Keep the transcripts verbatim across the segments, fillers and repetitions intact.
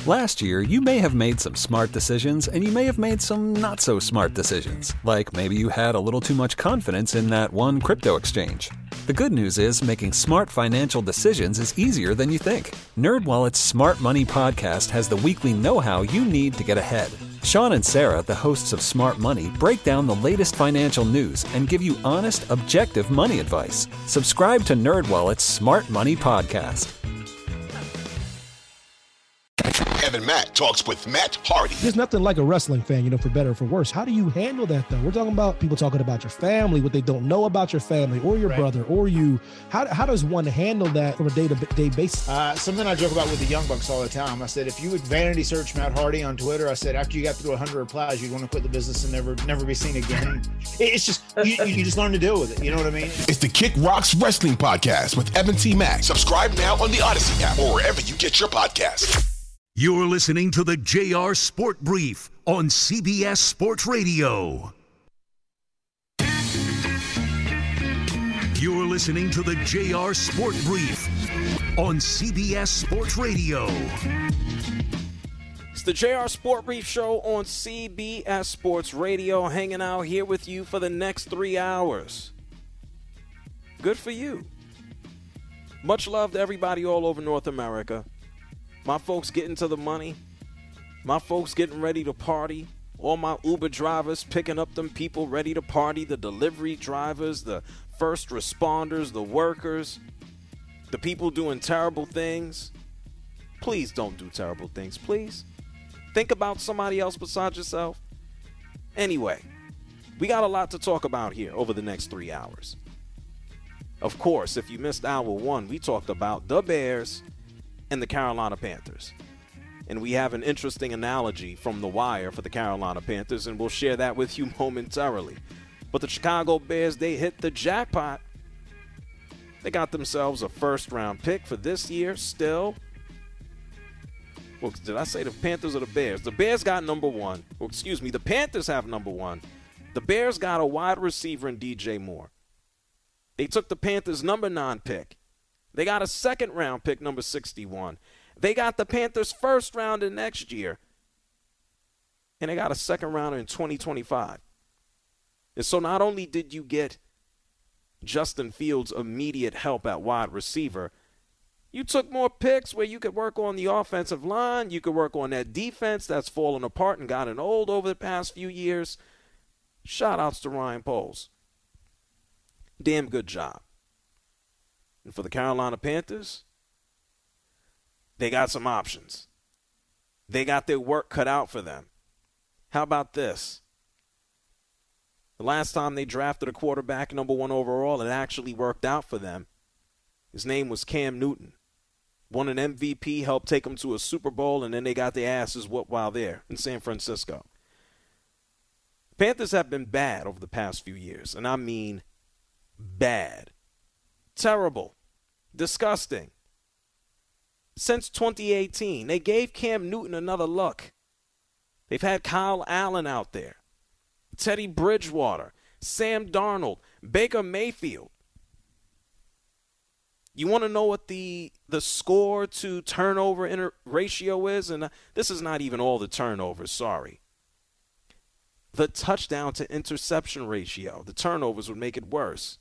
Last year, you may have made some smart decisions and you may have made some not so smart decisions. Like maybe you had a little too much confidence in that one crypto exchange. The good news is making smart financial decisions is easier than you think. NerdWallet's Smart Money Podcast has the weekly know-how you need to get ahead. Sean and Sarah, the hosts of Smart Money, break down the latest financial news and give you honest, objective money advice. Subscribe to NerdWallet's Smart Money Podcast. Evan Mack talks with Matt Hardy. There's nothing like a wrestling fan, you know, for better or for worse. How do you handle that, though? We're talking about people talking about your family, what they don't know about your family or your right. brother or you. How, how does one handle that from a day-to-day basis? Uh, something I joke about with the Young Bucks all the time. I said, if you would vanity search Matt Hardy on Twitter, I said, after you got through one hundred replies, you'd want to quit the business and never never be seen again. It's just, you, you just learn to deal with it. You know what I mean? It's the Kick Rocks Wrestling Podcast with Evan T. Mack. Subscribe now on the Odyssey app or wherever you get your podcasts. You're listening to the J R Sport Brief on C B S Sports Radio. You're listening to the J R Sport Brief on C B S Sports Radio. It's the J R Sport Brief Show on C B S Sports Radio, hanging out here with you for the next three hours. Good for you. Much love to everybody all over North America. My folks getting to the money. My folks getting ready to party. All my Uber drivers picking up them people ready to party. The delivery drivers, the first responders, the workers, the people doing terrible things. Please don't do terrible things, please. Think about somebody else besides yourself. Anyway, we got a lot to talk about here over the next three hours. Of course, if you missed hour one, we talked about the Bears and the Carolina Panthers. And we have an interesting analogy from The Wire for the Carolina Panthers, and we'll share that with you momentarily. But the Chicago Bears, they hit the jackpot. They got themselves a first-round pick for this year still. Well, did I say the Panthers or the Bears? The Bears got number one. Well, excuse me, the Panthers have number one. The Bears got a wide receiver in D J Moore. They took the Panthers' number nine pick. They got a second-round pick, number sixty-one. They got the Panthers' first rounder next year. And they got a second rounder in twenty twenty-five. And so not only did you get Justin Fields' immediate help at wide receiver, you took more picks where you could work on the offensive line. You could work on that defense that's fallen apart and gotten old over the past few years. Shout-outs to Ryan Poles. Damn good job. And for the Carolina Panthers, they got some options. They got their work cut out for them. How about this? The last time they drafted a quarterback number one overall, it actually worked out for them. His name was Cam Newton. Won an M V P, helped take them to a Super Bowl, and then they got their asses whooped while there in San Francisco. Panthers have been bad over the past few years, and I mean bad. Terrible. Disgusting. Since twenty eighteen, they gave Cam Newton another look. They've had Kyle Allen out there, Teddy Bridgewater, Sam Darnold, Baker Mayfield. You want to know what the the score to turnover inter- ratio is? And this is not even all the turnovers, sorry. The touchdown to interception ratio. The turnovers would make it worse.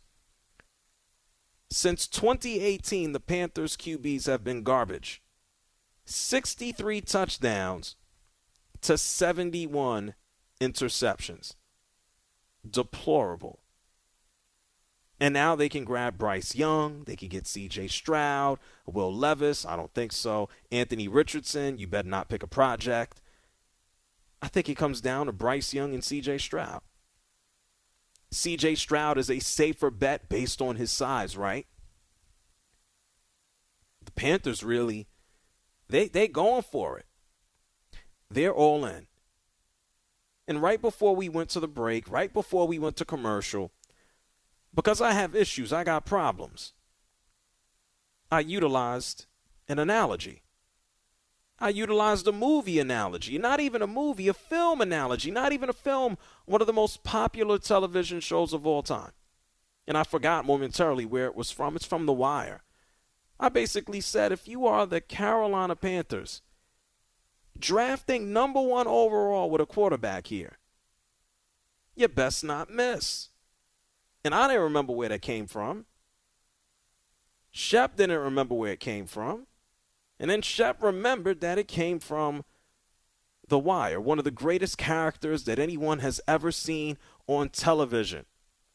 Since twenty eighteen, the Panthers Q Bs have been garbage. sixty-three touchdowns to seventy-one interceptions. Deplorable. And now they can grab Bryce Young. They can get C J Stroud, Will Levis. I don't think so. Anthony Richardson. You better not pick a project. I think it comes down to Bryce Young and C J Stroud. C J Stroud is a safer bet based on his size, right? The Panthers really, they they going for it. They're all in. And right before we went to the break, right before we went to commercial, because I have issues, I got problems, I utilized an analogy. I utilized a movie analogy, not even a movie, a film analogy, not even a film, one of the most popular television shows of all time. And I forgot momentarily where it was from. It's from The Wire. I basically said, if you are the Carolina Panthers, drafting number one overall with a quarterback here. You best not miss. And I didn't remember where that came from. Shep didn't remember where it came from. And then Shep remembered that it came from The Wire, one of the greatest characters that anyone has ever seen on television.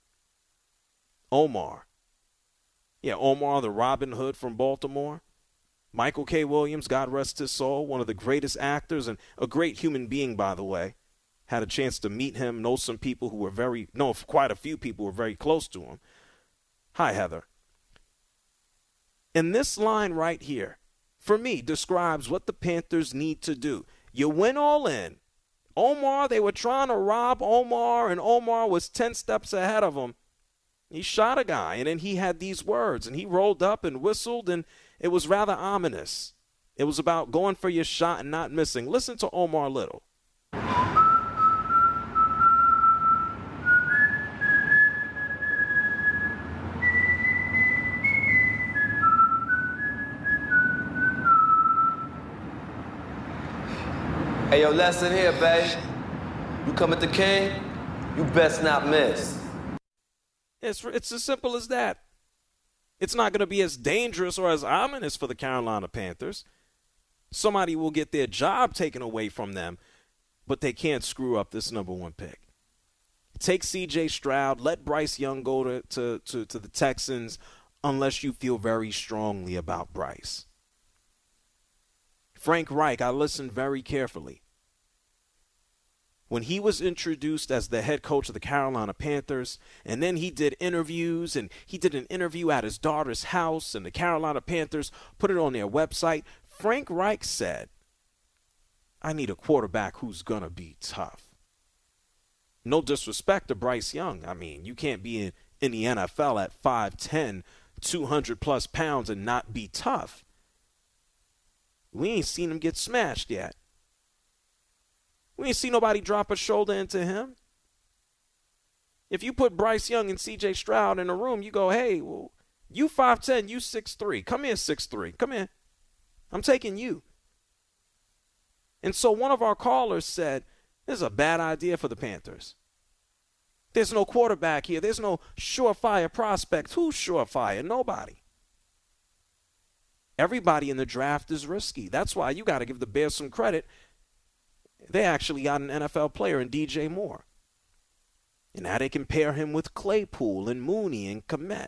Omar. Yeah, Omar, the Robin Hood from Baltimore. Michael K. Williams, God rest his soul, one of the greatest actors and a great human being, by the way. Had a chance to meet him, know some people who were very, know quite a few people who were very close to him. Hi, Heather. And this line right here, for me, describes what the Panthers need to do. You went all in. Omar, they were trying to rob Omar, and Omar was ten steps ahead of him. He shot a guy, and then he had these words, and he rolled up and whistled, and it was rather ominous. It was about going for your shot and not missing. Listen to Omar Little. Hey, yo, lesson here, babe. You come at the king, you best not miss. It's, it's as simple as that. It's not going to be as dangerous or as ominous for the Carolina Panthers. Somebody will get their job taken away from them, but they can't screw up this number one pick. Take C J Stroud. Let Bryce Young go to, to, to, to the Texans unless you feel very strongly about Bryce. Frank Reich, I listened very carefully. When he was introduced as the head coach of the Carolina Panthers, and then he did interviews, and he did an interview at his daughter's house, and the Carolina Panthers put it on their website, Frank Reich said, I need a quarterback who's going to be tough. No disrespect to Bryce Young. I mean, you can't be in, in the N F L at five ten, two hundred plus pounds and not be tough. We ain't seen him get smashed yet. We ain't seen nobody drop a shoulder into him. If you put Bryce Young and C J Stroud in a room, you go, hey, well, you five ten, you six three. Come here, six three. Come here. I'm taking you. And so one of our callers said, this is a bad idea for the Panthers. There's no quarterback here. There's no surefire prospect. Who's surefire? Nobody. Everybody in the draft is risky. That's why you got to give the Bears some credit. They actually got an N F L player in D J Moore. And now they can pair him with Claypool and Mooney and Kmet.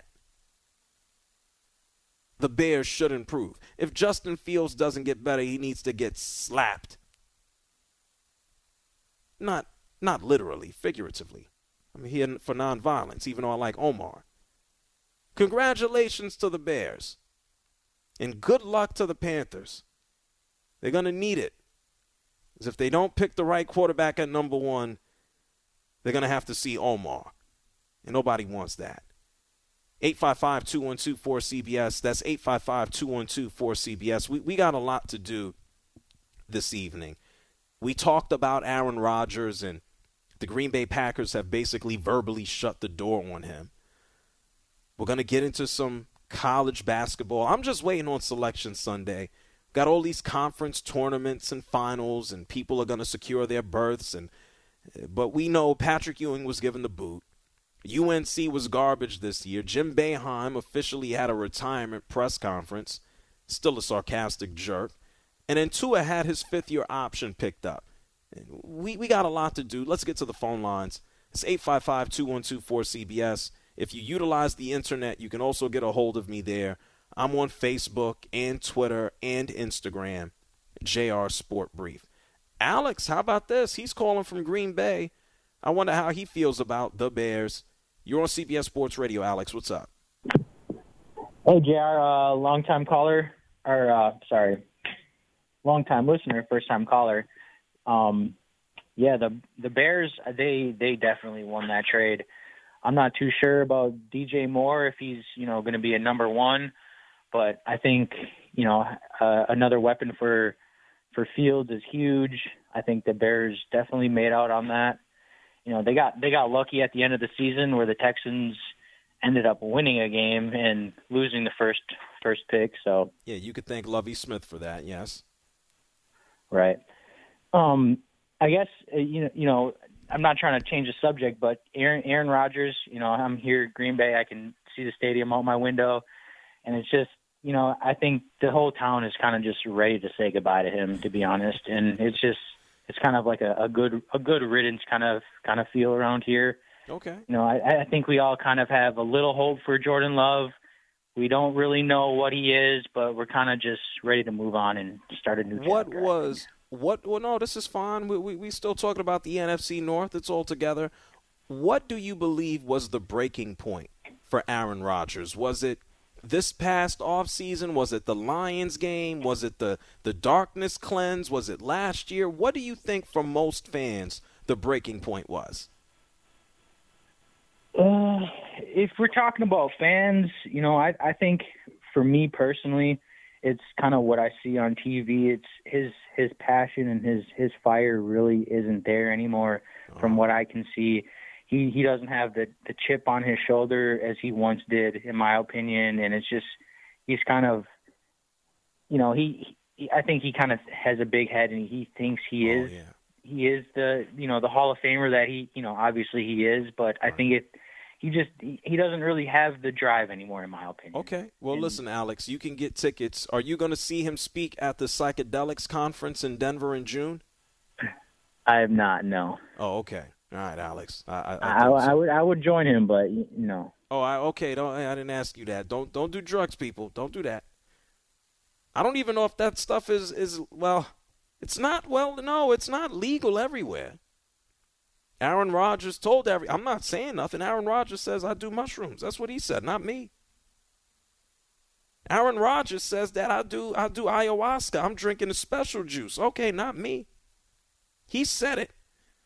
The Bears should improve. If Justin Fields doesn't get better, he needs to get slapped. Not, not literally, figuratively. I'm here for nonviolence, even though I like Omar. Congratulations to the Bears. And good luck to the Panthers. They're going to need it. Because if they don't pick the right quarterback at number one, they're going to have to see Omar. And nobody wants that. eight five five, two one two, four C B S. That's eight five five, two one two, four C B S. We, we got a lot to do this evening. We talked about Aaron Rodgers, and the Green Bay Packers have basically verbally shut the door on him. We're going to get into some college basketball. I'm just waiting on Selection Sunday. Got all these conference tournaments and finals, and people are going to secure their berths. And but we know Patrick Ewing was given the boot. U N C was garbage this year. Jim Boeheim officially had a retirement press conference. Still a sarcastic jerk. And then Tua had his fifth-year option picked up. We we got a lot to do. Let's get to the phone lines. It's eight five five, two one two, four C B S. If you utilize the internet, you can also get a hold of me there. I'm on Facebook and Twitter and Instagram, J R Sport Brief. Alex, how about this? He's calling from Green Bay. I wonder how he feels about the Bears. You're on C B S Sports Radio, Alex. What's up? Hey, J R, uh, long-time caller, or uh, sorry, long-time listener, first-time caller. Um, yeah, the the Bears, they they definitely won that trade. I'm not too sure about D J Moore if he's, you know, going to be a number one, but I think, you know, uh, another weapon for for Fields is huge. I think the Bears definitely made out on that. You know, they got they got lucky at the end of the season where the Texans ended up winning a game and losing the first first pick. So yeah, you could thank Lovie Smith for that. Yes, right. Um, I guess uh, you know, you know, I'm not trying to change the subject, but Aaron Aaron Rodgers, you know, I'm here at Green Bay. I can see the stadium out my window, and it's just, you know, I think the whole town is kind of just ready to say goodbye to him, to be honest. And it's just, it's kind of like a, a good a good riddance kind of kind of feel around here. Okay. You know, I, I think we all kind of have a little hope for Jordan Love. We don't really know what he is, but we're kind of just ready to move on and start a new chapter. What was what? Well, no, this is fine. We we we still talking about the N F C North. It's all together. What do you believe was the breaking point for Aaron Rodgers? Was it this past offseason? Was it the Lions game? Was it the the darkness cleanse? Was it last year? What do you think, for most fans, the breaking point was? Uh, if we're talking about fans, you know, I, I think for me personally, it's kind of what I see on T V. It's his his passion and his, his fire really isn't there anymore from what I can see. He he doesn't have the, the chip on his shoulder as he once did, in my opinion, and it's just he's kind of, you know, he, he I think he kind of has a big head, and he thinks he Oh, is yeah. he is the, you know, the Hall of Famer that he, you know, obviously he is, but I think it he just he doesn't really have the drive anymore, in my opinion. Okay. Well, And- listen, Alex, you can get tickets. Are you going to see him speak at the Psychedelics Conference in Denver in June? I have not, no. Oh, okay. All right, Alex. I, I, I, I, thought so. I would I would join him, but you know. Oh, I, okay. Don't, I didn't ask you that. Don't don't do drugs, people. Don't do that. I don't even know if that stuff is, is well, it's not, well, no, it's not legal everywhere. Aaron Rodgers told every, I'm not saying nothing. Aaron Rodgers says, I do mushrooms. That's what he said, not me. Aaron Rodgers says that I do, I do ayahuasca. I'm drinking a special juice. Okay, not me. He said it.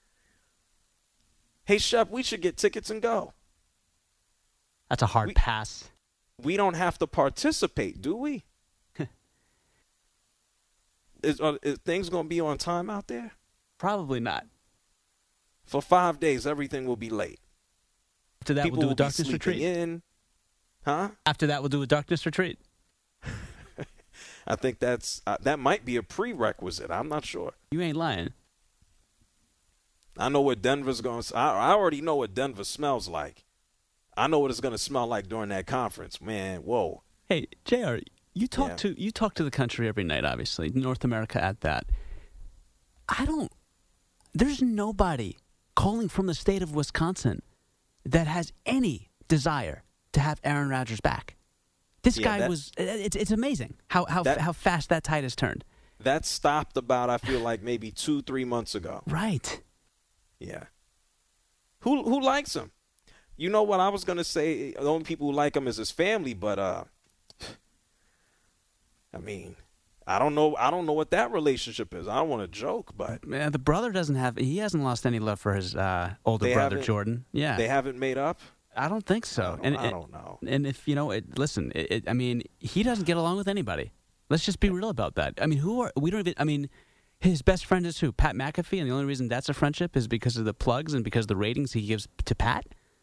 Hey, Shep, we should get tickets and go. That's a hard We- pass. We don't have to participate, do we? is, are, is things going to be on time out there? Probably not. For five days, everything will be late. After that, People we'll do will a be darkness sleeping retreat. in. Huh? After that, we'll do a darkness retreat. I think that's uh, that might be a prerequisite. I'm not sure. You ain't lying. I know what Denver's going to – I already know what Denver smells like. I know what it's going to smell like during that conference. Man, whoa. Hey, J R, you talk Yeah. to you talk to the country every night, obviously, North America at that. I don't – there's nobody calling from the state of Wisconsin that has any desire to have Aaron Rodgers back. This Yeah, guy that- was – it's it's amazing how how That- how fast that tide has turned. That stopped about, I feel like, maybe two, three months ago. Right. Yeah. Who who likes him? You know what I was going to say? The only people who like him is his family, but uh, I mean, I don't know. I don't know what that relationship is. I don't want to joke, but Man, the brother doesn't have – he hasn't lost any love for his uh, older They brother, haven't- Jordan. Yeah. they haven't made up. I don't think so. I don't- and I it- don't know. And if you know, it, listen, it, it, I mean, he doesn't get along with anybody. Let's just be real about that. I mean, who are we? Don't even. I mean, his best friend is who? Pat McAfee, and the only reason that's a friendship is because of the plugs and because of the ratings he gives to Pat.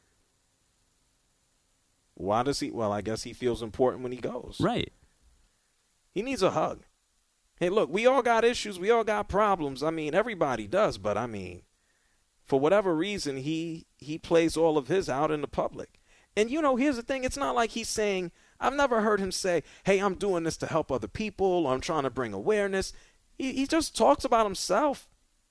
Why does he? Well, I guess he feels important when he goes. Right. He needs a hug. Hey, look, we all got issues. We all got problems. I mean, everybody does. But, I mean, for whatever reason, he he plays all of his out in the public. And, you know, here's the thing. It's not like he's saying – I've never heard him say, hey, I'm doing this to help other people. Or I'm trying to bring awareness. He, he just talks about himself.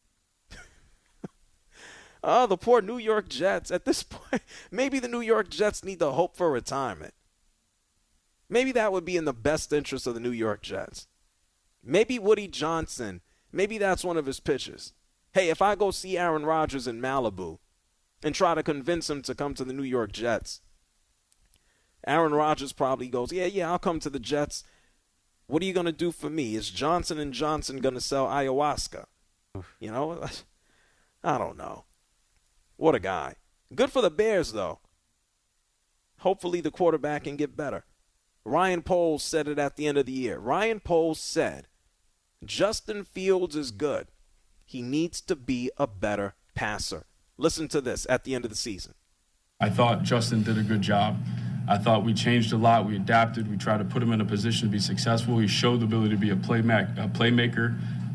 Oh, the poor New York Jets. At this point, maybe the New York Jets need to hope for retirement. Maybe that would be in the best interest of the New York Jets. Maybe Woody Johnson, maybe that's one of his pitches. Hey, if I go see Aaron Rodgers in Malibu and try to convince him to come to the New York Jets, Aaron Rodgers probably goes, yeah, yeah, I'll come to the Jets. What are you going to do for me? Is Johnson and Johnson going to sell ayahuasca? You know, I don't know. What a guy. Good for the Bears, though. Hopefully the quarterback can get better. Ryan Poles said it at the end of the year. Ryan Poles said, Justin Fields is good. He needs to be a better passer. Listen to this at the end of the season. I thought Justin did a good job. I thought we changed a lot. We adapted. We tried to put him in a position to be successful. He showed the ability to be a playmaker, a playmaker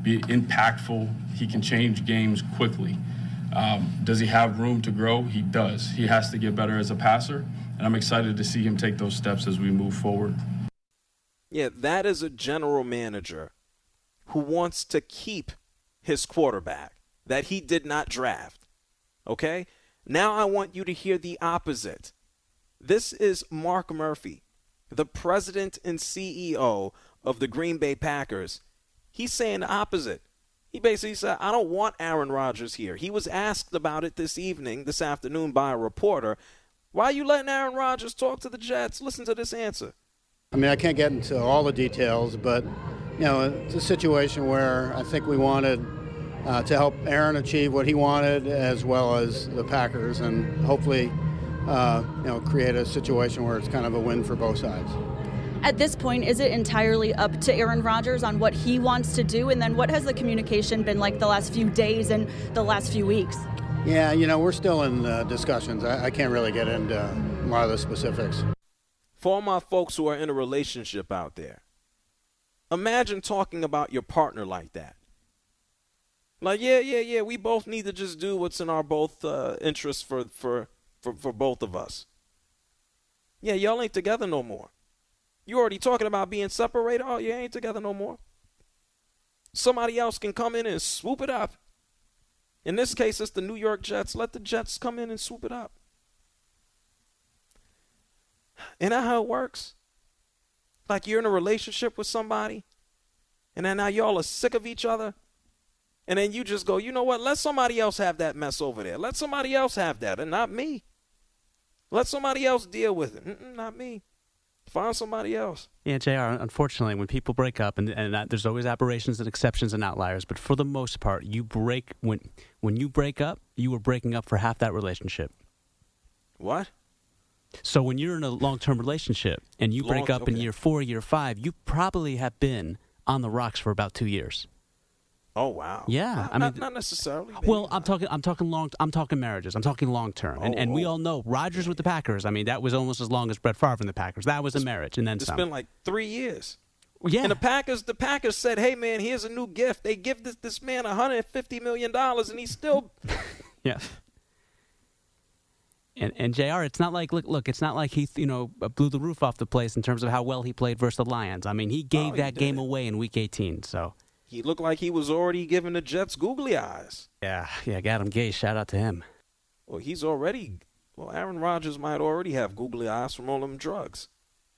be impactful. He can change games quickly. Um, does he have room to grow? He does. He has to get better as a passer, and I'm excited to see him take those steps as we move forward. Yeah, that is a general manager who wants to keep his quarterback that he did not draft. Okay? Now I want you to hear the opposite. This is Mark Murphy, the president and C E O of the Green Bay Packers. He's saying the opposite. He basically said, I don't want Aaron Rodgers here. He was asked about it this evening, this afternoon, by a reporter. Why are you letting Aaron Rodgers talk to the Jets? Listen to this answer. I mean, I can't get into all the details, but, you know, it's a situation where I think we wanted uh, to help Aaron achieve what he wanted, as well as the Packers, and hopefully, uh, you know, create a situation where it's kind of a win for both sides. At this point, is it entirely up to Aaron Rodgers on what he wants to do? And then what has the communication been like the last few days and the last few weeks? Yeah, you know, we're still in uh, discussions. I, I can't really get into a lot of the specifics. For all my folks who are in a relationship out there, imagine talking about your partner like that. Like, yeah, yeah, yeah, we both need to just do what's in our both uh, interests for, for, for, for both of us. Yeah, y'all ain't together no more. You already talking about being separated? Oh, you ain't together no more. Somebody else can come in and swoop it up. In this case, it's the New York Jets. Let the Jets come in and swoop it up. Isn't that how it works? Like you're in a relationship with somebody, and then now y'all are sick of each other, and then you just go, you know what? Let somebody else have that mess over there. Let somebody else have that, and not me. Let somebody else deal with it. Mm-mm, not me. Find somebody else. Yeah, J R, unfortunately, when people break up, and, and that, there's always aberrations and exceptions and outliers, but for the most part, you break when when you break up, you were breaking up for half that relationship. What? So when you're in a long-term relationship and you break Long, up in okay. year four, year five, you probably have been on the rocks for about two years. Oh wow. Yeah, not, I mean, not, not necessarily. Maybe. Well, I'm talking, I'm talking long, I'm talking marriages. I'm talking long term, and Oh, and we oh. all know Rodgers with the Packers. I mean, that was almost as long as Brett Favre in the Packers. That was a marriage, and then It's some. been like three years. Yeah. And the Packers, the Packers said, "Hey man, here's a new gift." They give this this man one hundred fifty million dollars, and he's still. Yeah. And and J R, it's not like look look, it's not like he you know blew the roof off the place in terms of how well he played versus the Lions. I mean, he gave Oh, he that did. game away in Week eighteen. So. He looked like he was already giving the Jets googly eyes. Yeah, yeah, Adam Gase, shout out to him. Well, he's already. Well, Aaron Rodgers might already have googly eyes from all them drugs.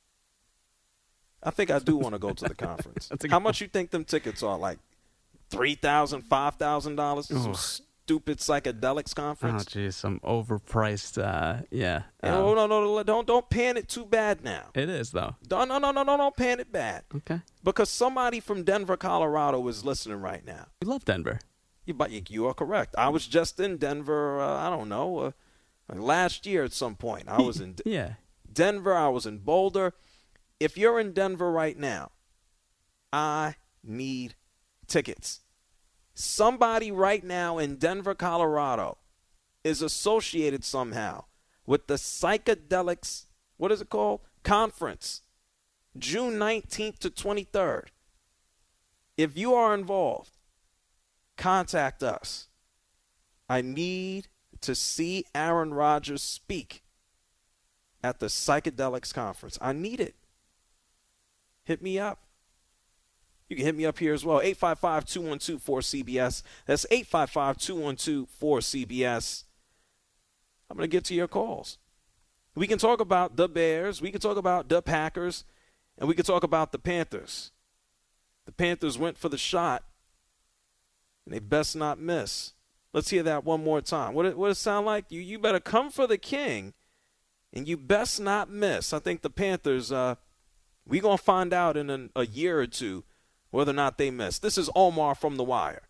I think I do want to go to the conference. That's a good How much you think them tickets are? Like three thousand, five thousand dollars to some Ooh. stupid psychedelics Oh, conference? geez, some overpriced. Uh, yeah. Oh um, no, no, no! Don't don't pan it too bad now. It is though. Don't no no no no don't pan it bad. Okay. Because somebody from Denver, Colorado, is listening right now. We love Denver. You, but you, you are correct. I was just in Denver. Uh, I don't know, uh, like last year at some point. I was in D- Yeah. Denver. I was in Boulder. If you're in Denver right now, I need tickets. Somebody right now in Denver, Colorado, is associated somehow with the Psychedelics. What is it called? Conference. June nineteenth to twenty-third. If you are involved, contact us. I need to see Aaron Rodgers speak at the Psychedelics Conference. I need it. Hit me up. You can hit me up here as well. eight five five, two one two, four C B S. That's eight five five, two one two, four C B S. I'm going to get to your calls. We can talk about the Bears. We can talk about the Packers. And we can talk about the Panthers. The Panthers went for the shot, and they best not miss. Let's hear that one more time. What it, what it sound like? You you better come for the king, and you best not miss. I think the Panthers, uh, we're going to find out in an, a year or two whether or not they miss. This is Omar from The Wire.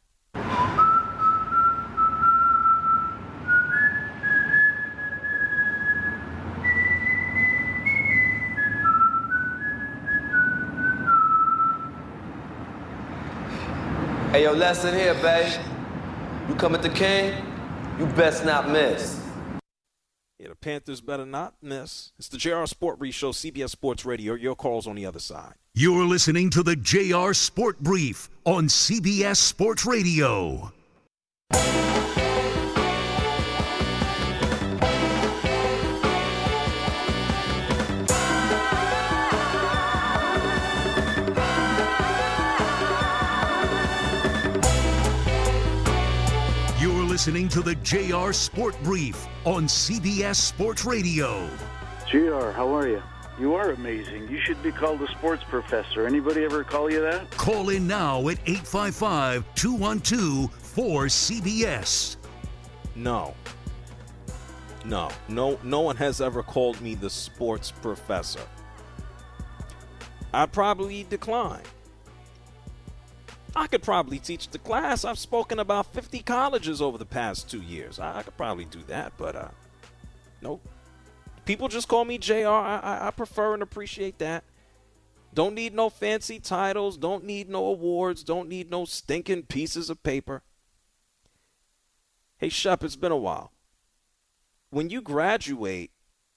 Hey, yo, lesson here, babe. You come at the king, you best not miss. Yeah, the Panthers better not miss. It's the J R Sport Brief Show, C B S Sports Radio. Your calls on the other side. You're listening to the J R Sport Brief on C B S Sports Radio. You're listening to the J R Sport Brief on C B S Sports Radio. J R, how are you? You are amazing. You should be called a sports professor. Anybody ever call you that? Call in now at eight five five, two one two, four C B S. No. No. No no one has ever called me the sports professor. I'd probably decline. I could probably teach the class. I've spoken about fifty colleges over the past two years. I, I could probably do that, but uh, nope. People just call me J R. I, I, I prefer and appreciate that. Don't need no fancy titles. Don't need no awards. Don't need no stinking pieces of paper. Hey, Shep, it's been a while. When you graduate,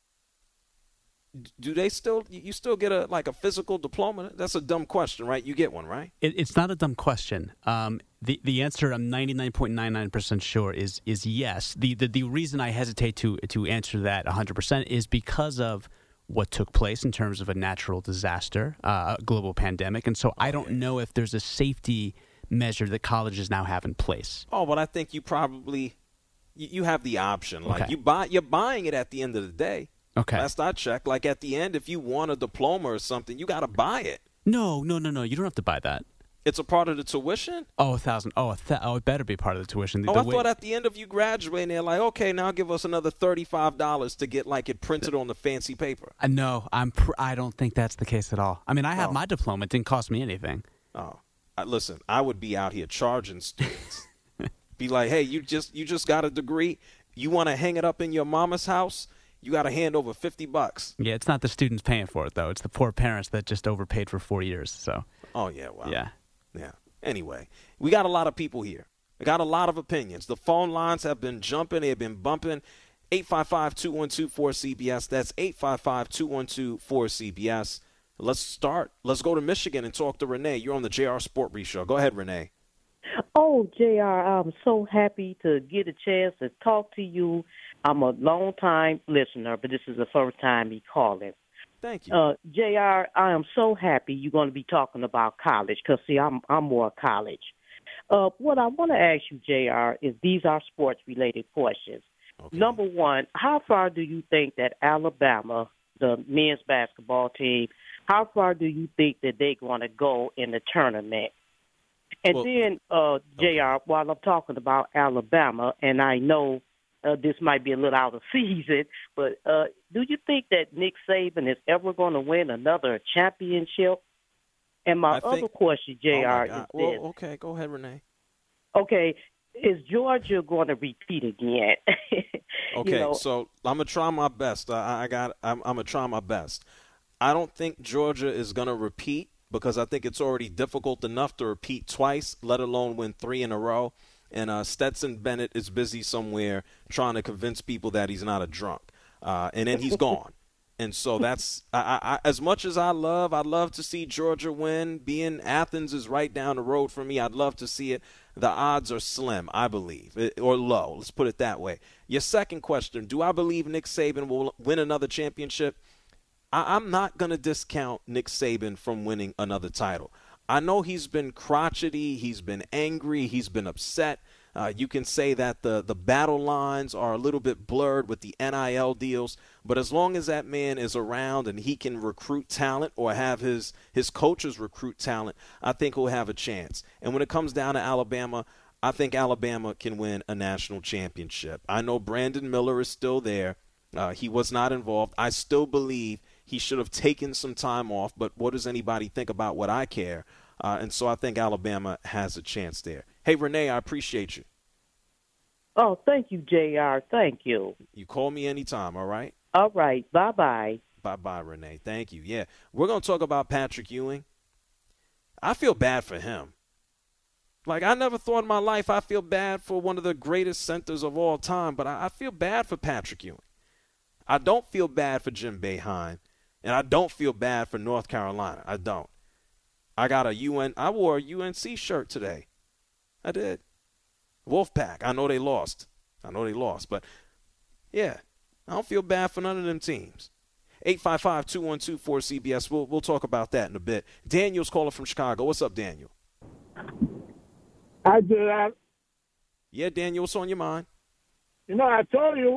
do they still, you still get a like a physical diploma? That's a dumb question, right? You get one, right? It, it's not a dumb question. Um, the the answer, I'm ninety-nine point nine nine percent sure, is is yes. The, the the reason I hesitate to to answer that one hundred percent is because of what took place in terms of a natural disaster, uh, a global pandemic, and so I don't know if there's a safety measure that colleges now have in place. Oh, but I think you probably you, you have the option. Like Okay. you buy, you're buying it at the end of the day. Okay. Last I checked, like at the end, if you want a diploma or something, you got to buy it. No, no, no, no. You don't have to buy that. It's a part of the tuition? Oh, a thousand. Oh, a th- oh, it better be part of the tuition. The, Oh, the I way- thought at the end of you graduating, they're like, okay, now give us another thirty-five dollars to get like it printed on the fancy paper. Uh, no, I'm. Pr- I don't think that's the case at all. I mean, I have Oh. my diploma. It didn't cost me anything. Oh, I, listen, I would be out here charging students. Be like, hey, you just you just got a degree. You want to hang it up in your mama's house? You got to hand over fifty bucks. Yeah, it's not the students paying for it though. It's the poor parents that just overpaid for four years. So. Oh yeah, wow. Yeah. Yeah. Anyway, we got a lot of people here. We got a lot of opinions. The phone lines have been jumping. They've been bumping. eight five five, two one two, four C B S. That's eight five five, two one two, four C B S. Let's start. Let's go to Michigan and talk to Renee. You're on the J R Sport Brief Show. Go ahead, Renee. Oh, J R, I'm so happy to get a chance to talk to you. I'm a long-time listener, but this is the first time me calling. Thank you. Uh, J R, I am so happy you're going to be talking about college because, see, I'm I'm more college. Uh, what I want to ask you, J R, is these are sports-related questions. Okay. Number one, how far do you think that Alabama, the men's basketball team, how far do you think that they're going to go in the tournament? And Well, then, uh, J R, while I'm talking about Alabama, and I know uh, this might be a little out of season, but uh, do you think that Nick Saban is ever going to win another championship? And my I other think- question, J R, Oh, my is God. this. Well, okay, go ahead, Renee. Okay, is Georgia going to repeat again? Okay, you know, so I'm gonna try my best. I, I got. I'm, I'm gonna try my best. I don't think Georgia is gonna repeat because I think it's already difficult enough to repeat twice, let alone win three in a row. And uh, Stetson Bennett is busy somewhere trying to convince people that he's not a drunk, uh, and then he's gone. And so that's I, I, as much as I love. I'd love to see Georgia win. Being Athens is right down the road for me. I'd love to see it. The odds are slim, I believe, or low. Let's put it that way. Your second question, do I believe Nick Saban will win another championship? I, I'm not going to discount Nick Saban from winning another title. I know he's been crotchety. He's been angry. He's been upset. Uh, you can say that the, the battle lines are a little bit blurred with the N I L deals, but as long as that man is around and he can recruit talent or have his, his coaches recruit talent, I think he'll have a chance. And when it comes down to Alabama, I think Alabama can win a national championship. I know Brandon Miller is still there. Uh, he was not involved. I still believe he should have taken some time off, but what does anybody think about what I care? Uh, and so I think Alabama has a chance there. Hey, Renee, I appreciate you. oh, thank you, J R. Thank you. You call me anytime, all right? All right. Bye-bye. Bye-bye, Renee. Thank you. Yeah, we're going to talk about Patrick Ewing. I feel bad for him. Like, I never thought in my life I feel bad for one of the greatest centers of all time, but I, I feel bad for Patrick Ewing. I don't feel bad for Jim Boeheim, and I don't feel bad for North Carolina. I don't. I got a U N. I wore a U N C shirt today. I did. Wolfpack. I know they lost. I know they lost, but yeah, I don't feel bad for none of them teams. eight five five, two one two, four C B S. We'll we'll talk about that in a bit. Daniel's calling from Chicago. What's up, Daniel? I did that. Yeah, Daniel, what's on your mind? You know, I told you,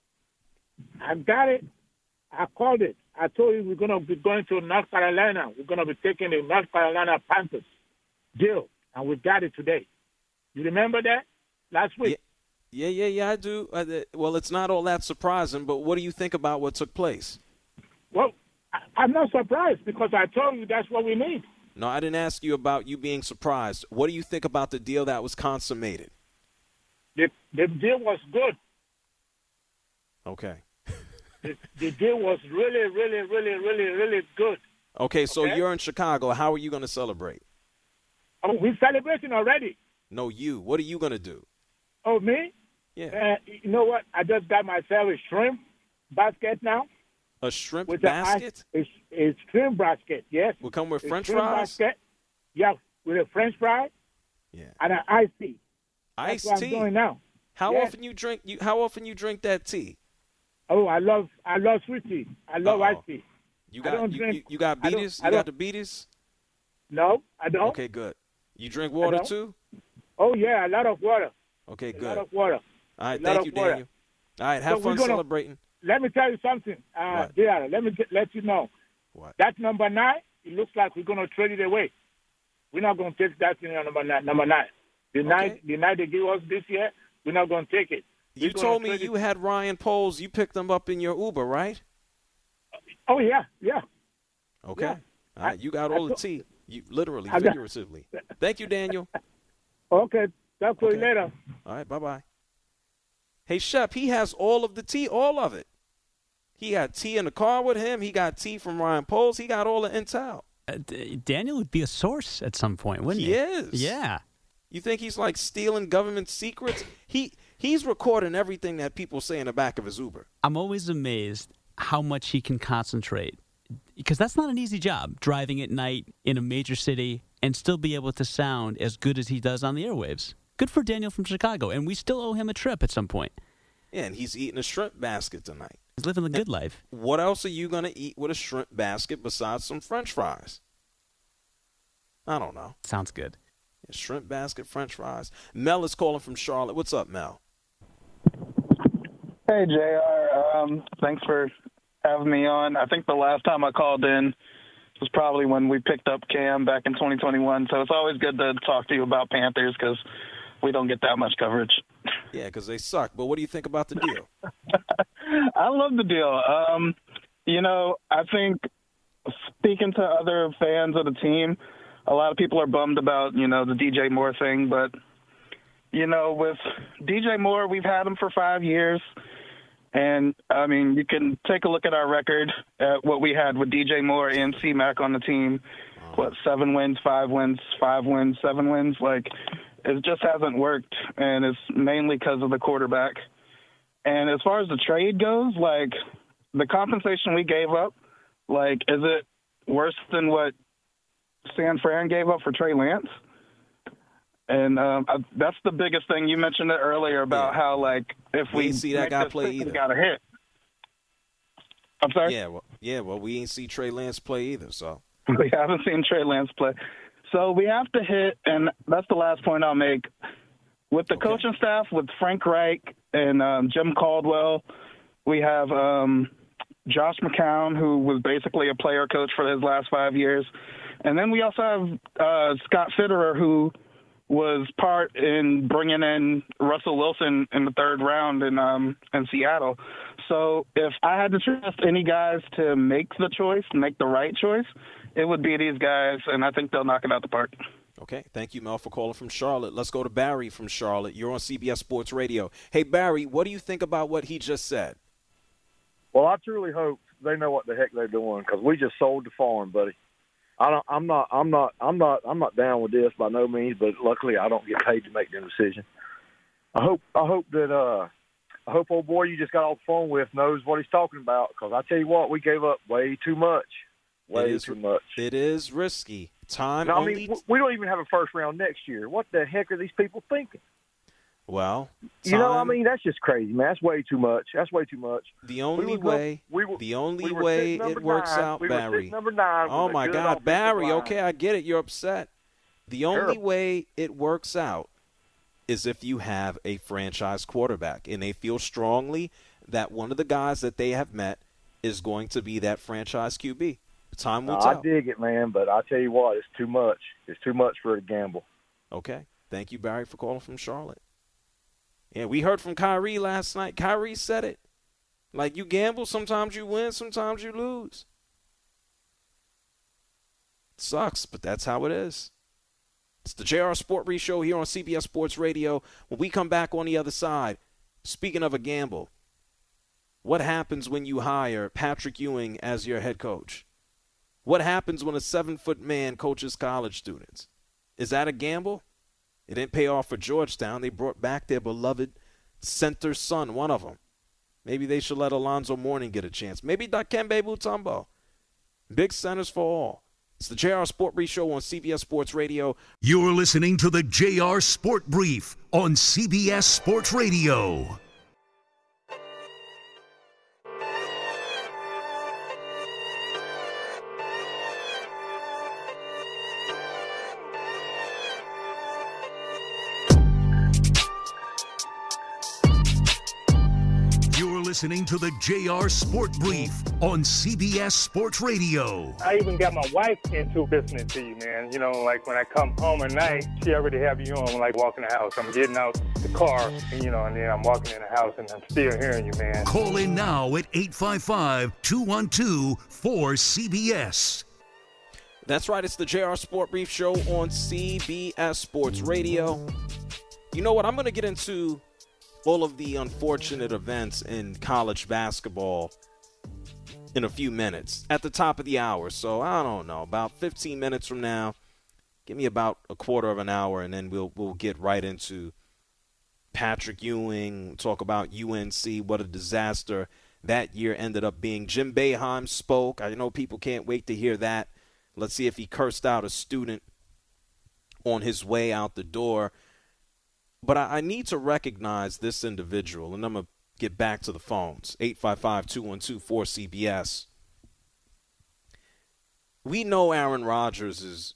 I got it. I called it. I told you we're going to be going to North Carolina. We're going to be taking the North Carolina Panthers deal, and we got it today. You remember that last week? Yeah, yeah, yeah, I do. Uh, well, it's not all that surprising, but what do you think about what took place? Well, I, I'm not surprised because I told you that's what we need. No, I didn't ask you about you being surprised. What do you think about the deal that was consummated? The, the deal was good. Okay. The, the deal was really, really, really, really, really good. Okay, so Okay? you're in Chicago. How are you going to celebrate? Oh, we're celebrating already. No, you. What are you going to do? Oh, me? Yeah. Uh, you know what? I just got myself a shrimp basket now. A shrimp with basket? A, a, a shrimp basket, yes. Will come with A French shrimp fries? Basket, yeah, with a French fry. Yeah. And an iced tea. Iced That's what tea? I'm doing now. How Yes. often you drink? You how often you drink that tea? Oh, I love I love sweet tea. I love Uh-oh. iced tea. You I got don't you, drink- you, you got I don't- beaties? I You got don't- the beaties? No, I don't. Okay, good. You drink water don't. too? Oh yeah, a lot of water. Okay, A good. lot of water. All right, a lot thank of you, water. Daniel. All right, have So fun we're gonna- celebrating. Let me tell you something, uh, What? dear. Let me t- let you know. What? That number nine, it looks like we're gonna trade it away. We're not gonna take that thing on number nine. Number nine. The Okay. night, the night they give us this year, we're not gonna take it. You We're gonna told me trade it- you had Ryan Poles. You picked him up in your Uber, right? Oh yeah, yeah. Okay. Yeah. All right, you got I all the to- tea. You literally, I got- figuratively. Thank you, Daniel. Okay. Talk to you Okay. later. All right, bye-bye. Hey, Shep, he has all of the tea, all of it. He got tea in the car with him. He got tea from Ryan Poles. He got all the intel. Uh, D- Daniel would be a source at some point, wouldn't he? He is. Yeah. You think he's like stealing government secrets? He he's recording everything that people say in the back of his Uber. I'm always amazed how much he can concentrate, because that's not an easy job, driving at night in a major city and still be able to sound as good as he does on the airwaves. Good for Daniel from Chicago, and we still owe him a trip at some point. Yeah, and he's eating a shrimp basket tonight. He's living the good life. What else are you going to eat with a shrimp basket besides some French fries? I don't know. Sounds good. A shrimp basket, French fries. Mel is calling from Charlotte. What's up, Mel? Hey, J R. Um, thanks for having me on. I think the last time I called in was probably when we picked up Cam back in twenty twenty-one. So it's always good to talk to you about Panthers because we don't get that much coverage. Yeah, because they suck. But what do you think about the deal? I love the deal. Um, you know, I think speaking to other fans of the team, a lot of people are bummed about, you know, the D J Moore thing. But, you know, with D J Moore, we've had him for five years. And, I mean, you can take a look at our record at what we had with D J Moore and C-Mac on the team. What, seven wins, five wins, five wins, seven wins? Like, it just hasn't worked, and it's mainly because of the quarterback. And as far as the trade goes, like, the compensation we gave up, like, is it worse than what San Fran gave up for Trey Lance? And um, I, that's the biggest thing. You mentioned it earlier about yeah. how, like, if we, we ain't see that guy play pick, either. We got a hit. I'm sorry? Yeah, well, yeah, well, we ain't see Trey Lance play either, so. We haven't seen Trey Lance play. So we have to hit, and that's the last point I'll make. With the okay. coaching staff, with Frank Reich and um, Jim Caldwell, we have um, Josh McCown, who was basically a player coach for his last five years. And then we also have uh, Scott Fitterer, who was part in bringing in Russell Wilson in the third round in um, in Seattle. So if I had to trust any guys to make the choice, make the right choice, it would be these guys, and I think they'll knock it out the park. Okay. Thank you, Mel, for calling from Charlotte. Let's go to Barry from Charlotte. You're on C B S Sports Radio. Hey, Barry, what do you think about what he just said? Well, I truly hope they know what the heck they're doing because we just sold the farm, buddy. I don't. I'm not. I'm not. I'm not. I'm not down with this by no means. But luckily, I don't get paid to make the decision. I hope. I hope that. Uh, I hope old boy you just got off the phone with knows what he's talking about. Because I tell you what, we gave up way too much. Way it is, too much. It is risky. Time No, I only. mean, w- we don't even have a first round next year. What the heck are these people thinking? Well, You know, I time- mean, that's just crazy, man. That's way too much. That's way too much. The only We was way, num- we were- the only we were way sitting number it works nine. out, We were Barry. sitting number nine with Oh a my good God, offensive Barry. line. Okay, I get it. You're upset. The only Terrible. way it works out is if you have a franchise quarterback, and they feel strongly that one of the guys that they have met is going to be that franchise Q B. Time will No, tell. I dig it, man, but I tell you what, it's too much. It's too much for a gamble. Okay. Thank you, Barry, for calling from Charlotte. Yeah, we heard from Kyrie last night. Kyrie said it. Like, you gamble, sometimes you win, sometimes you lose. Sucks, but that's how it is. It's the J R Sport Brief Show here on C B S Sports Radio. When we come back on the other side, speaking of a gamble, what happens when you hire Patrick Ewing as your head coach? What happens when a seven-foot man coaches college students? Is that a gamble? It didn't pay off for Georgetown. They brought back their beloved center son, one of them. Maybe they should let Alonzo Mourning get a chance. Maybe Dikembe Mutombo. Big centers for all. It's the J R Sport Brief Show on C B S Sports Radio. You're listening to the J R Sport Brief on C B S Sports Radio. Listening to the J R Sport Brief on C B S Sports Radio. I even got my wife into listening to you, man. You know, like when I come home at night, she already have you on, like walking the house. I'm getting out the car, and, you know, and then I'm walking in the house, and I'm still hearing you, man. Call in now at eight five five, two one two, four C B S. That's right. It's the J R Sport Brief Show on C B S Sports Radio. You know what? I'm going to get into all of the unfortunate events in college basketball in a few minutes at the top of the hour. So I don't know, about fifteen minutes from now, give me about a quarter of an hour, and then we'll we'll get right into Patrick Ewing, talk about U N C, what a disaster that year ended up being. Jim Boeheim spoke. I know people can't wait to hear that. Let's see if he cursed out a student on his way out the door. But I, I need to recognize this individual, and I'm going to get back to the phones, eight five five, two one two, four C B S. We know Aaron Rodgers is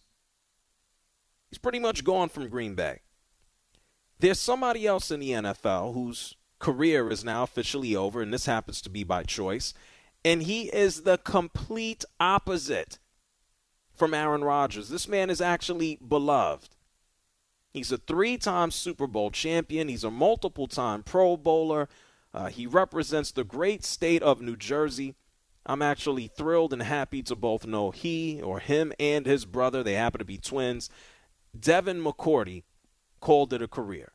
he's pretty much gone from Green Bay. There's somebody else in the N F L whose career is now officially over, and this happens to be by choice, and he is the complete opposite from Aaron Rodgers. This man is actually beloved. He's a three-time Super Bowl champion. He's a multiple-time Pro Bowler. Uh, he represents the great state of New Jersey. I'm actually thrilled and happy to both know he or him and his brother, they happen to be twins, Devin McCourty, called it a career.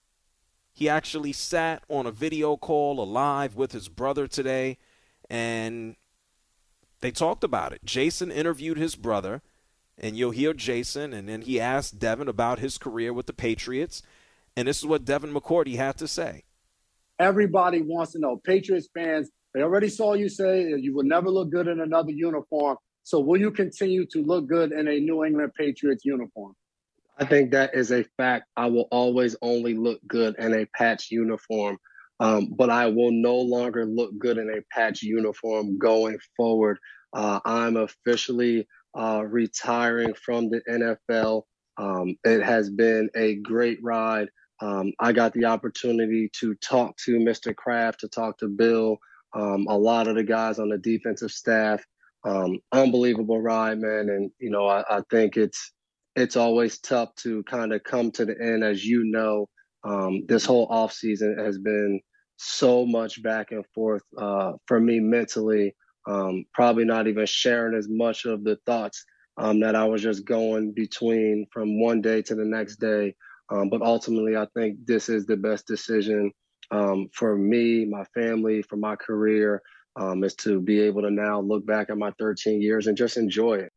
He actually sat on a video call alive with his brother today, and they talked about it. Jason interviewed his brother, and you'll hear Jason, and then he asked Devin about his career with the Patriots, and this is what Devin McCourty had to say. Everybody wants to know, Patriots fans, they already saw you say that you will never look good in another uniform. So will you continue to look good in a New England Patriots uniform? I think that is a fact. I will always only look good in a patch uniform, um, but I will no longer look good in a patch uniform going forward. Uh, I'm officially uh, retiring from the N F L. Um, it has been a great ride. Um, I got the opportunity to talk to Mister Kraft, to talk to Bill, um, a lot of the guys on the defensive staff. Um, unbelievable ride, man. And, you know, I, I think it's it's always tough to kind of come to the end. As you know, um, this whole offseason has been so much back and forth uh, for me mentally, um, probably not even sharing as much of the thoughts um, that I was just going between from one day to the next day. Um, but ultimately, I think this is the best decision um, for me, my family, for my career, um, is to be able to now look back at my thirteen years and just enjoy it.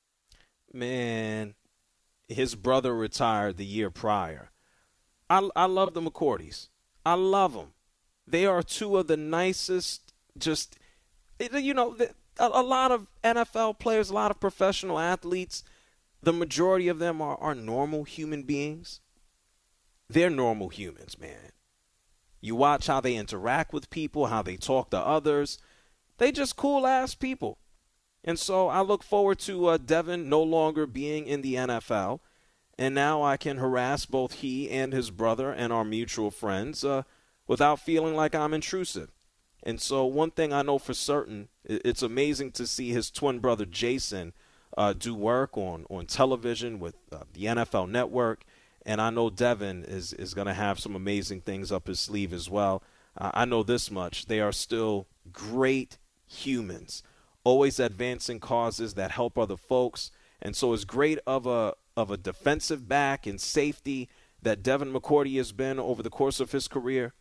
Man, his brother retired the year prior. I, I love the McCourtys. I love them. They are two of the nicest, just, you know, a, a lot of N F L players, a lot of professional athletes, the majority of them are, are normal human beings. They're normal humans, man. You watch how they interact with people, how they talk to others. They just cool-ass people. And so I look forward to uh, Devin no longer being in the N F L. And now I can harass both he and his brother and our mutual friends uh, without feeling like I'm intrusive. And so one thing I know for certain, it's amazing to see his twin brother Jason uh, do work on, on television with uh, the N F L Network. And I know Devin is, is going to have some amazing things up his sleeve as well. Uh, I know this much. They are still great humans, always advancing causes that help other folks. And so as great of a of a defensive back and safety that Devin McCourty has been over the course of his career,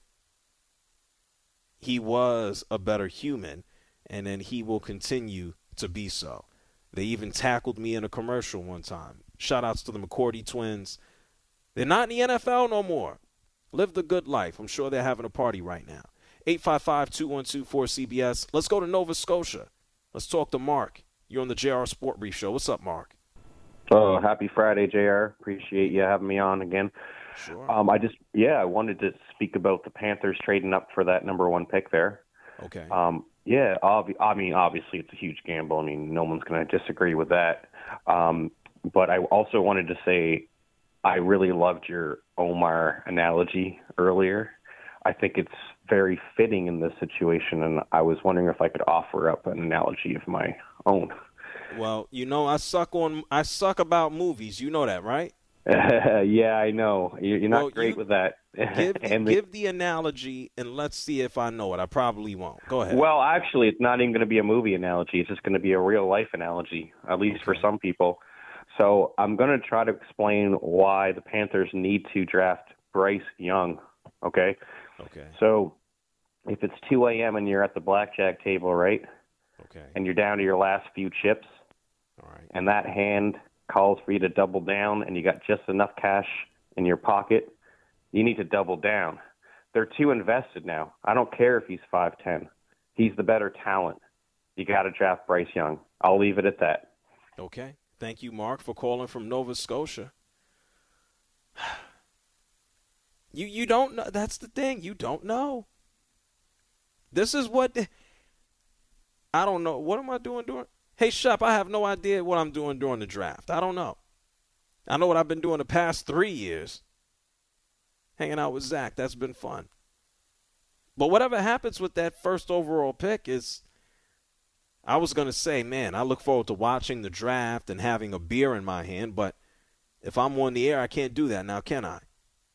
he was a better human, and then he will continue to be so. They even tackled me in a commercial one time. Shout-outs to the McCourty twins. They're not in the N F L no more. Live the good life. I'm sure they're having a party right now. eight five five, two one two, four C B S. Let's go to Nova Scotia. Let's talk to Mark. You're on the J R Sport Brief Show. What's up, Mark? Oh, happy Friday, J R. Appreciate you having me on again. Sure. Um, I just, yeah, I wanted to speak about the Panthers trading up for that number one pick there. Okay. Um, yeah, obvi- I mean, obviously it's a huge gamble. I mean, no one's going to disagree with that. Um, but I also wanted to say I really loved your Omar analogy earlier. I think it's very fitting in this situation, and I was wondering if I could offer up an analogy of my own. Well, you know, I suck on I suck about movies. You know that, right? Uh, yeah, I know. You're, you're not well, great you with that. Give, and the, the, give the analogy, and let's see if I know it. I probably won't. Go ahead. Well, actually, it's not even going to be a movie analogy. It's just going to be a real-life analogy, at least for some people. So I'm going to try to explain why the Panthers need to draft Bryce Young, okay? Okay. So if it's two a.m. and you're at the blackjack table, right? Okay. And you're down to your last few chips, all right, and that hand calls for you to double down and you got just enough cash in your pocket, you need to double down. They're too invested now. I don't care if he's five ten. He's the better talent. You got to draft Bryce Young. I'll leave it at that. Okay. Thank you, Mark, for calling from Nova Scotia. You you don't know. That's the thing. You don't know. This is what – I don't know. What am I doing during – hey, Shep, I have no idea what I'm doing during the draft. I don't know. I know what I've been doing the past three years. Hanging out with Zach. That's been fun. But whatever happens with that first overall pick is – I was going to say, man, I look forward to watching the draft and having a beer in my hand, but if I'm on the air, I can't do that now, can I?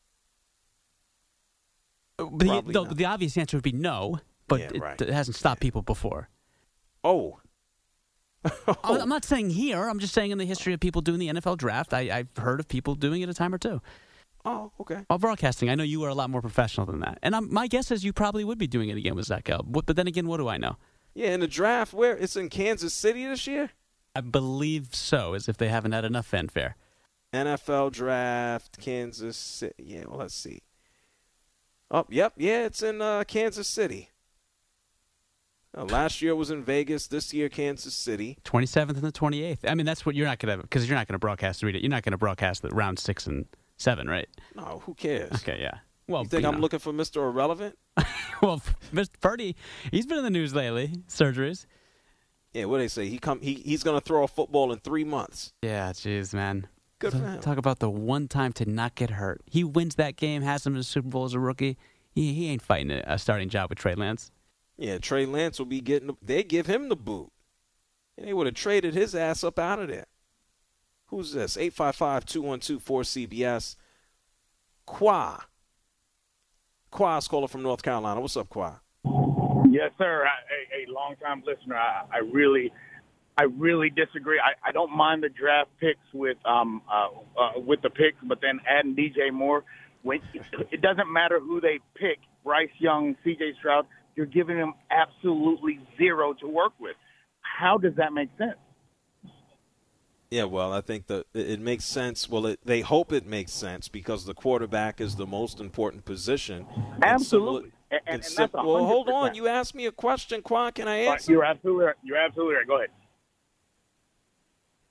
But the, the, the obvious answer would be no, but yeah, it, right. it hasn't stopped people before. Oh. oh. I'm not saying here. I'm just saying in the history of people doing the N F L draft, I, I've heard of people doing it a time or two. Oh, okay. While broadcasting, I know you are a lot more professional than that. And I'm, my guess is you probably would be doing it again with Zach Gelb. But then again, what do I know? Yeah, in the draft, where it's in Kansas City this year? I believe so, as if they haven't had enough fanfare. N F L draft, Kansas City. Yeah, well, let's see. Oh, yep, yeah, it's in uh, Kansas City. Uh, last year it was in Vegas. This year, Kansas City. twenty-seventh and the twenty-eighth. I mean, that's what you're not going to, because you're not going to broadcast the read it. You're not going to broadcast the round six and seven, right? No, who cares? Okay, yeah. Well, you think you I'm know. looking for Mister Irrelevant? Well, Mister Purdy, he's been in the news lately. Surgeries. Yeah, what do they say? He come. He he's gonna throw a football in three months. Yeah, jeez, man. Good so, for him. Talk about the one time to not get hurt. He wins that game, has him in the Super Bowl as a rookie. He he ain't fighting a, a starting job with Trey Lance. Yeah, Trey Lance will be getting. They give him the boot. And they would have traded his ass up out of there. Who's this? eight five five, two one two, four C B S. Qua. Qua's caller from North Carolina. What's up, Qua? Yes, sir. I, a, a longtime listener. I, I really, I really disagree. I, I don't mind the draft picks with um uh, uh, with the picks, but then adding D J Moore. When it doesn't matter who they pick, Bryce Young, C J Stroud, you're giving them absolutely zero to work with. How does that make sense? Yeah, well, I think that it makes sense. Well, it, they hope it makes sense because the quarterback is the most important position. Absolutely. And, and, and it's that's simple. Well, hold on. You asked me a question, Quan. Can I answer? You're absolutely right. You're absolutely right. Go ahead.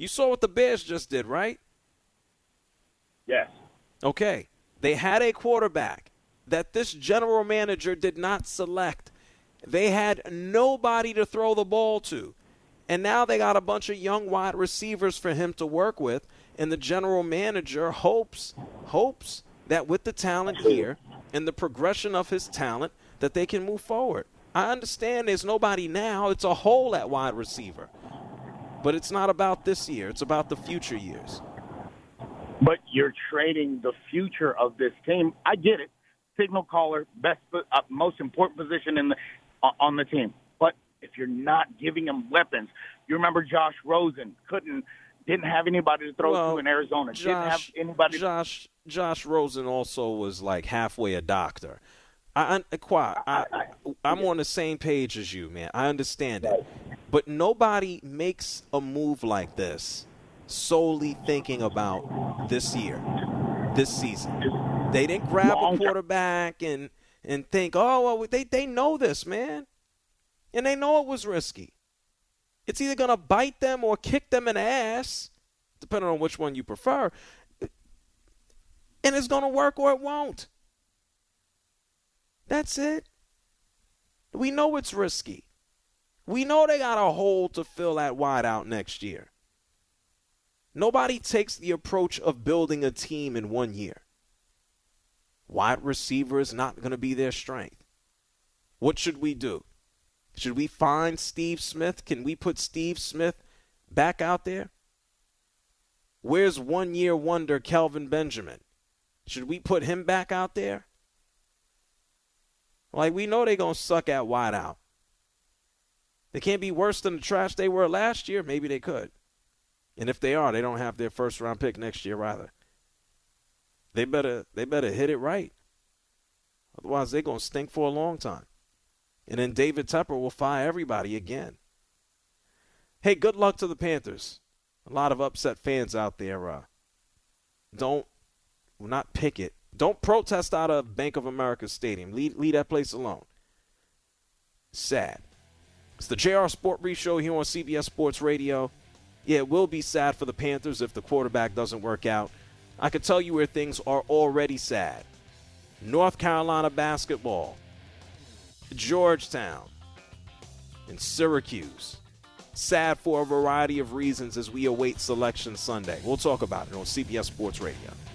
You saw what the Bears just did, right? Yes. Okay. They had a quarterback that this general manager did not select. They had nobody to throw the ball to. And now they got a bunch of young wide receivers for him to work with. And the general manager hopes, hopes that with the talent here and the progression of his talent, that they can move forward. I understand there's nobody now. It's a hole at wide receiver. But it's not about this year. It's about the future years. But you're trading the future of this team. I get it. Signal caller, best, uh, most important position in the uh, on the team. But if you're not giving them weapons, you remember Josh Rosen couldn't, didn't have anybody to throw well, to in Arizona. Josh, didn't have anybody. Josh, Josh Rosen also was like halfway a doctor. I, I, I, I I'm on the same page as you, man. I understand it, but nobody makes a move like this solely thinking about this year, this season. They didn't grab a quarterback and, and think, oh, well, they, they know this, man. And they know it was risky. It's either going to bite them or kick them in the ass, depending on which one you prefer. And it's going to work or it won't. That's it. We know it's risky. We know they got a hole to fill at wideout next year. Nobody takes the approach of building a team in one year. Wide receiver is not going to be their strength. What should we do? Should we find Steve Smith? Can we put Steve Smith back out there? Where's one-year wonder Kelvin Benjamin? Should we put him back out there? Like, we know they're going to suck at wideout. They can't be worse than the trash they were last year. Maybe they could. And if they are, they don't have their first-round pick next year either. They better they better hit it right. Otherwise, they're going to stink for a long time. And then David Tepper will fire everybody again. Hey, good luck to the Panthers. A lot of upset fans out there. Uh, don't, well, not picket. Don't protest out of Bank of America Stadium. Leave, leave that place alone. Sad. It's the J R Sport Brief Show here on C B S Sports Radio. Yeah, it will be sad for the Panthers if the quarterback doesn't work out. I can tell you where things are already sad. North Carolina basketball, Georgetown, and Syracuse. Sad for a variety of reasons as we await Selection Sunday. We'll talk about it on C B S Sports Radio.